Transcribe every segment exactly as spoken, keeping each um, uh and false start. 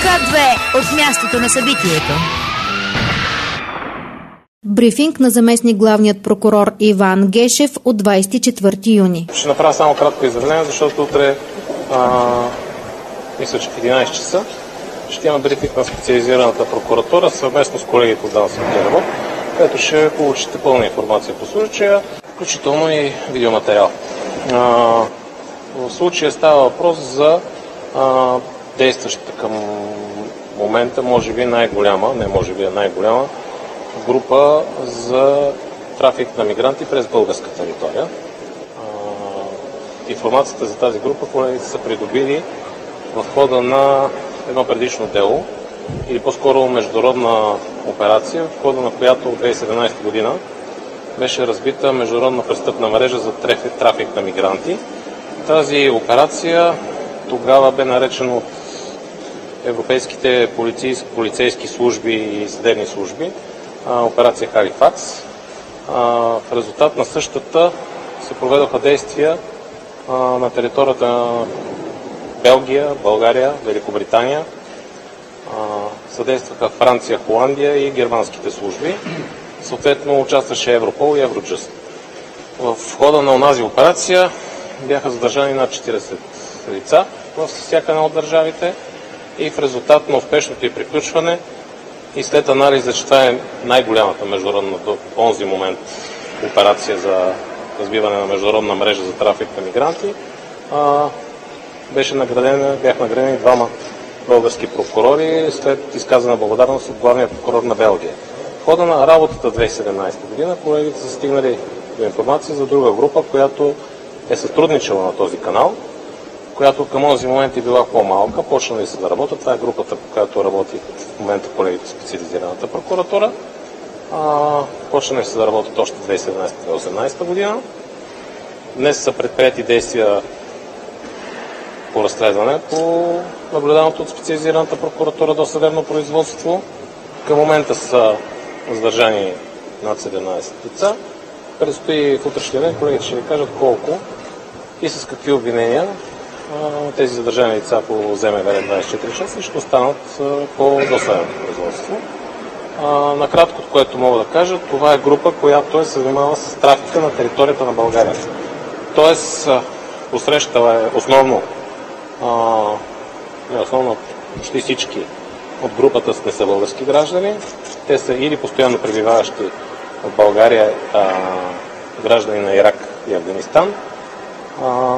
К две от мястото на събитието. Брифинг на заместник главният прокурор Иван Гешев от двадесет и четвърти юни. Ще направя само кратко изявление, защото утре, а, мисля, че в единадесет часа ще има брифинг на специализираната прокуратура съвместно с колегите от ДАНС и ГРАО, където ще получите пълна информация по случая, включително и видеоматериал. А, в случая става въпрос за а, действащата към момента, може би най-голяма, не може би е най-голяма, група за трафик на мигранти през българска територия. Информацията за тази група колегите са придобили в хода на едно предишно дело, или по-скоро международна операция, в хода на която от две хиляди и седемнадесета година беше разбита международна престъпна мрежа за трафик на мигранти. Тази операция тогава бе наречена от европейските полицейски, полицейски служби и съдебни служби операция Халифакс. В резултат на същата се проведоха действия на територията на Белгия, България, Великобритания. Съдействаха Франция, Холандия и германските служби. Съответно участваше Европол и Евроджъст. В хода на онази операция бяха задържани над четиридесет лица във всяка една от държавите и в резултат на успешното й приключване и след анализа, че това е най-голямата международна до онзи момент операция за разбиване на международна мрежа за трафик на мигранти, а, беше наградена, бях наградени двама български прокурори след изказана благодарност от главния прокурор на Белгия. В хода на работата две хиляди и седемнадесета година колегите са стигнали до информация за друга група, която е сътрудничала на този канал, която към този момент е била по-малка, почнали се да работят. Това е групата, по която работи в момента колегите в специализираната прокуратура. А, почнали се да работят още две хиляди и седемнадесета - две хиляди и осемнадесета година. Днес са предприяти действия по разследване по наблюданото от специализираната прокуратура до съдебно производство. Към момента са задържани над седемнадесет лица. Предстои в утрешния ден колегите ще ви кажат колко и с какви обвинения тези задържани лица по ЗМВР двадесет и четири часа ще останат по досъдебно производство. Накратко, което мога да кажа, това е група, която е се занимава с трафика на територията на България. Тоест, посрещала е основно, не основно, почти всички от групата не са български граждани. Те са или постоянно пребиваващи в България а, граждани на Ирак и Афганистан, а,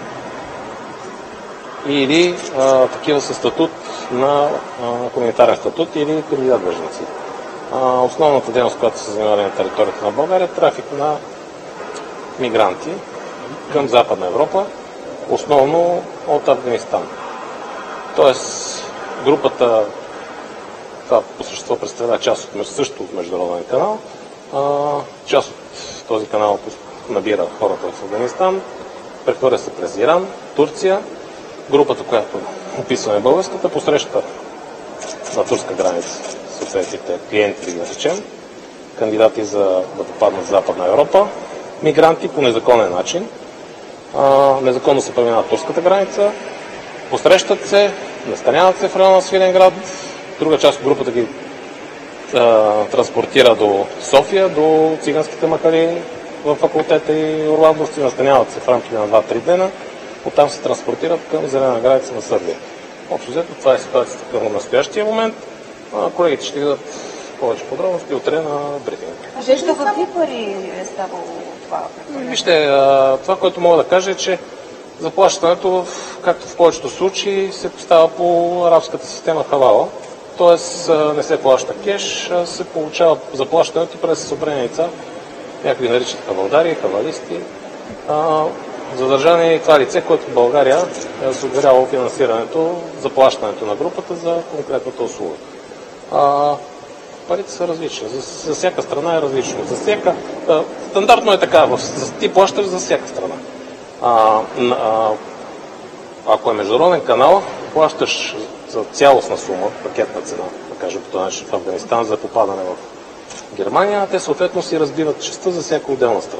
или а, такива със статут на а, хуманитарен статут или кандидат бежанци. Основната дейност, която се занимава на територията на България, е трафик на мигранти към Западна Европа, основно от Афганистан. Тоест, групата, това по същество представлява част от също от международен канал. А, част от този канал набира хората в Афганистан, прехвърля се през Иран, Турция. Групата, която описваме българската, посреща на турска граница съответните клиенти, да ги наречем, кандидати за да попаднат в Западна Европа, мигранти по незаконен начин. А, незаконно се преминават турската граница, посрещат се, настаняват се в района на Свиленград, друга част от групата ги а, транспортира до София, до циганските махали в факултета и Орландовци, настаняват се в рамките на два-три дена, оттам се транспортират към зелена граница на Сърбия. Общо взето, това е ситуацията към настоящия момент. А, колегите ще видят повече подробности утре на брифинг. А защо какви пари е ставало това? Вижте, това, което мога да кажа е, че заплащането, както в повечето случаи, се поставя по арабската система халала. Тоест не се плаща кеш, а се получава заплащането през определени лица, някои наричат хавалдари, хавалисти. Задържане е това лице, което в България е осигурявало финансирането, заплащането на групата за конкретната услуга. А, парите са различни. За, за всяка страна е различно. За всяка, а, стандартно е така. Ти плащаш за всяка страна. А, а, ако е международен канал, плащаш за цялостна сума, пакетна цена, да кажем по този начин в Афганистан за попадане в Германия, а те съответно си разбиват частта за всяка отделна страна.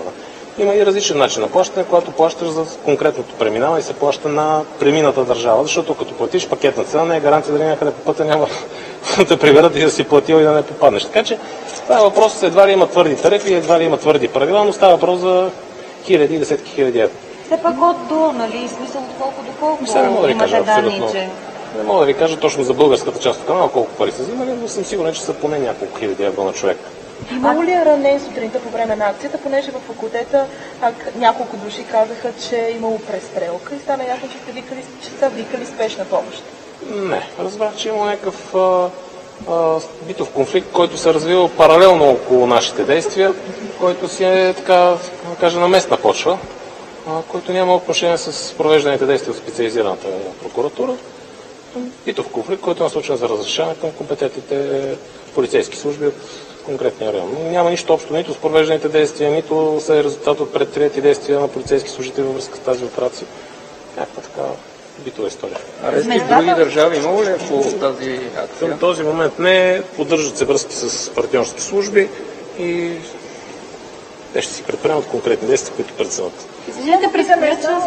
Има и различен начин на плащане, когато плащаш за конкретното преминаване и се плаща на премината държава, защото като платиш пакетна цена, не е гаранция дали някъде по пътя няма да приберат и да си платил и да не попаднеш. Така че става въпрос, едва ли има твърди тарифи, едва ли има твърди правила, но става въпрос за хиляди и десетки хиляди евро. Все пак от до, нали, смисъл от колко до колко Сега не мога да ви кажа имате данни, абсолютно. че... Не мога да ви кажа точно за българската част от канала колко пари са взимали, но съм сигурен, че са поне няколко хиляди евро на човек. Имало ли е ранен сутринта по време на акцията, понеже в факултета а, няколко души казаха, че е имало престрелка и стана ясно, че, сте викали, че са викали спешна помощ? Не, разбрах, че има някакъв а, а, битов конфликт, който се развива паралелно около нашите действия, който си е така, да кажа, на местна почва, а, който няма отношение с провежданите действия от специализираната прокуратура. Битов конфликт, който е насочен за разрешаване към компетентните полицейски служби от конкретния район. Но няма нищо общо нито с провежданите действия, нито са е резултат от предприети действия на полицейски служители във връзка с тази операция. Някаква така битова история. Арести в други държави имало ли е по тази акция? Към този момент не. Поддържат се връзки с партньорски служби и те ще си предприемат конкретни действия, които преценят. Извинете, представете се.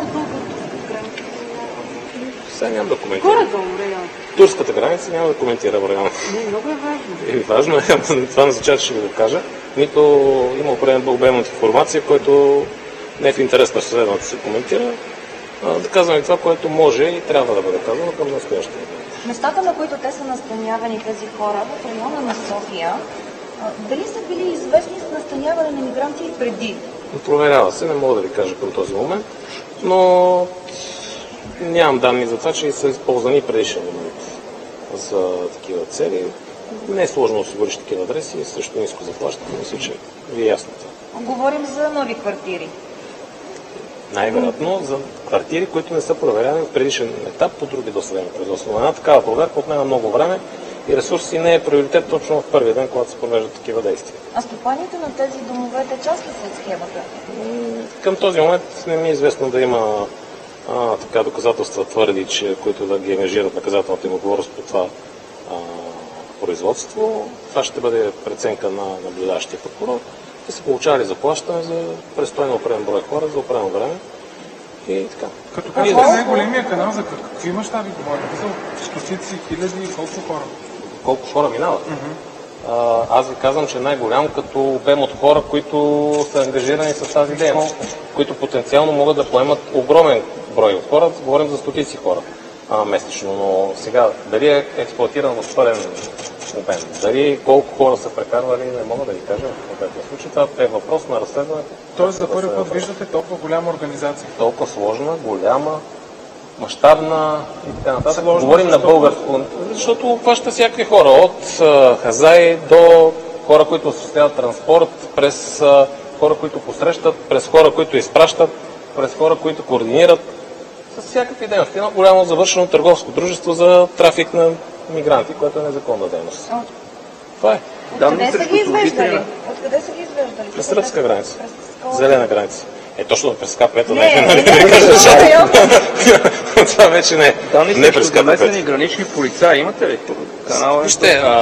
Сега няма да коментирам. Турската граница няма да коментирам реално. Не, много е важно. И важно е, това не означава, че ще ви го кажа. Нито има определен обем от информация, който не е в интерес на съседната да се коментира. Да казваме това, което може и трябва да бъде казано към настоящия. Местата, на които те са настанявани тези хора в района на София, дали са били известни с настаняване на мигранти и преди? Проверява се, не мога да ви кажа към този момент, но нямам данни за това, че са използвани предишен момент за такива цели. Не е сложно да осигуриш такива адреси срещу ниско заплащане, мисля, че ви е ясно това. Говорим за нови квартири. Най-вероятно за квартири, които не са проверяни в предишен етап по други досъдебни производства. Една такава проверка отнема много време и ресурси не е приоритет точно в първия ден, когато се провеждат такива действия. А стопаните на тези домове, те част ли са от схемата? Към този момент не ми е известно да има а, така доказателства твърди, че, които да ги ангажират наказателната им отговорност по това а, производство. Това ще бъде преценка на наблюдаващия прокурор. Те са получавали заплащане за престой на определен брой хора за определено време и така. Като казвате най-големия канал, за какви мащаби говорите? За стотици, хиляди, колко хора? Колко хора минават? Uh-huh. А, аз ви казвам, че най-голям като обем от хора, които са ангажирани с тази дейност, които потенциално могат да поемат огромен брой от хора. Говорим за стотици хора а, месечно, но сега дали е експлоатиран в пълен обем, дали колко хора са прекарвали, не мога да ви кажа в конкретния случай. Това е въпрос на разследване. Тоест за първи път виждате толкова голяма организация? Толкова сложна, голяма, мащабна и така нататък. Сложно, Говорим на българско, защото обхваща всякакви хора, от а, хазаи до хора, които осъществяват транспорт, през а, хора, които посрещат, през хора, които изпращат, през хора, които координират, с всякакви дейности. Едно голямо завършено търговско дружество за трафик на мигранти, което е незаконна дейност. Това е. Откъде са ги извеждали? Откъде са ги извеждали? През сръбска граница. През Зелена граница. Е, точно през КП-то Не, не, не, не, това вече не. Данни Не през срещу замесени КП-то. гранични полицаи имате ли? Канала е... Вижте, а,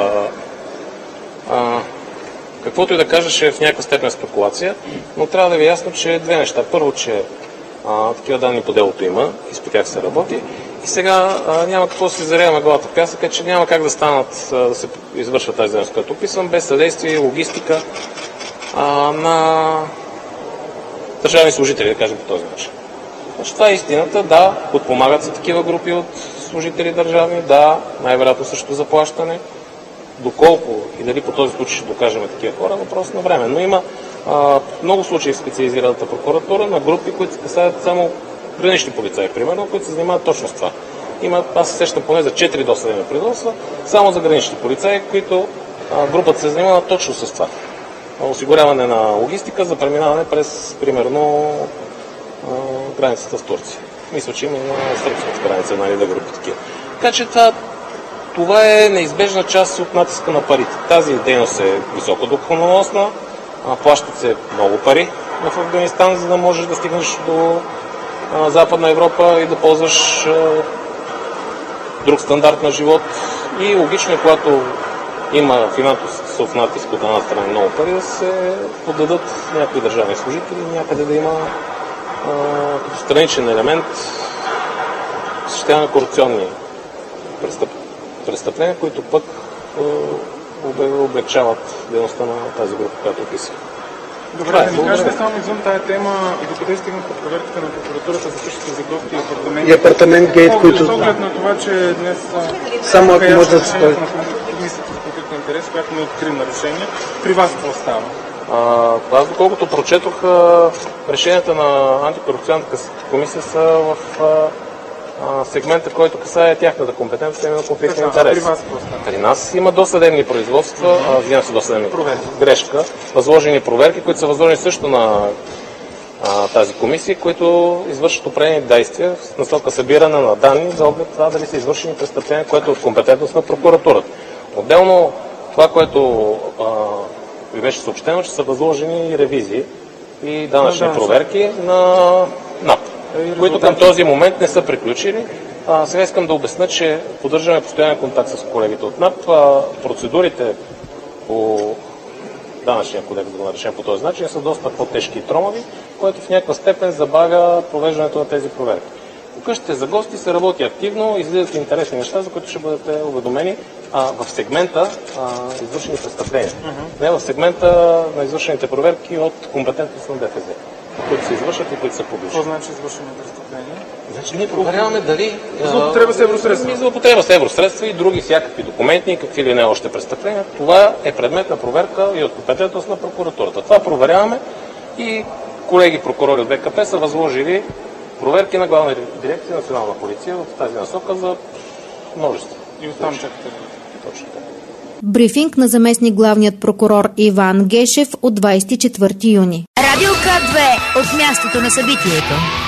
а, каквото и да кажеш е в някаква степен спекулация, но трябва да ви е ясно, че две неща. Първо, че а, такива данни по делото има и с по тях се работи. И сега а, няма какво да се заряваме главата в пясъка, че няма как да станат, а, да се извършва тази дейност, която описвам, без съдействие и логистика а, на държавни служители, да кажем по този начин. Значи, това е истината, да, подпомагат се такива групи от служители държавни, да, най-вероятно също заплащане. Доколко и дали по този случай ще докажем такива хора, въпрос на време. Но има а, много случаи в специализираната прокуратура на групи, които касаят само гранични полицаи, примерно, които се занимават точно с това. Има, аз се сещам поне за четири досъдебни производства, само за гранични полицаи, които а, групата се занимава точно с това. Осигуряване на логистика за преминаване през, примерно, а, границата с Турция. Мисля, че има на сръбската граница една или две групи такива. Така че това, това е неизбежна част от натиска на парите. Тази дейност е високо доходоносна, плащат се много пари в Афганистан, за да можеш да стигнеш до а, Западна Европа и да ползваш а, друг стандарт на живот. И логично е, когато има финансов натиск от една страна много пари да се поддадат някои държавни служители, някъде да има а, като страничен елемент съществяване на корупционни престъп, престъпления, които пък а, облегчават дейността на тази група, която описах. Добре, да ни кажете само извън тая тема и докъде стигнаха проверките на прокуратурата за същите за гости и апартаменти. И апартамент гейт, които... С оглед на това, че днес само ако може да се спори. Комисията за конфликт на интерес, която не откри нарушение. При вас какво става? А, аз доколкото прочетох, а, решенията на антикорупционната комисия са в а, а, сегмента, който касае тяхната компетентност, именно конфликт на интерес. При вас какво става? При нас има досъдебни производства, а, взимам се досъдебни проверки. Грешка, възложени проверки, които са възложени също на а, тази комисия, които извършват определени действия с насока събиране на данни за оглед това дали са извършени престъпления, което е от компетентност на прокуратурата. Отделно това, което а, ви беше съобщено, че са възложени и ревизии и данъчни да, проверки на НАП, които към този момент не са приключили. А, сега искам да обясня, че поддържаме постоянен контакт с колегите от НАП. А, процедурите по данъчния кодекс, да го наречем по този начин, са доста по-тежки и тромави, което в някаква степен забавя провеждането на тези проверки. По къщите за гости се работи активно, излизат интересни неща, за които ще бъдете уведомени а, в сегмента а, извършени престъпления. Uh-huh. Не в сегмента на извършените проверки от компетентност на ДФЗ, които се извършват и които са публични. Какво значи извършени престъпления? Значи ние проверяваме дали... За употреба с евросредства. За употреба с евросредства и други всякакви документи и какви ли не още престъпления. Това е предмет на проверка и от компетентност на прокуратурата. Това проверяваме и колеги прокурори от БКП са възложили проверки на Главна дирекция Национална полиция в тази насока за множество. И оттам чакате. Точно така. Брифинг на заместник главният прокурор Иван Гешев от двадесет и четвърти юни. Радио К две от мястото на събитието.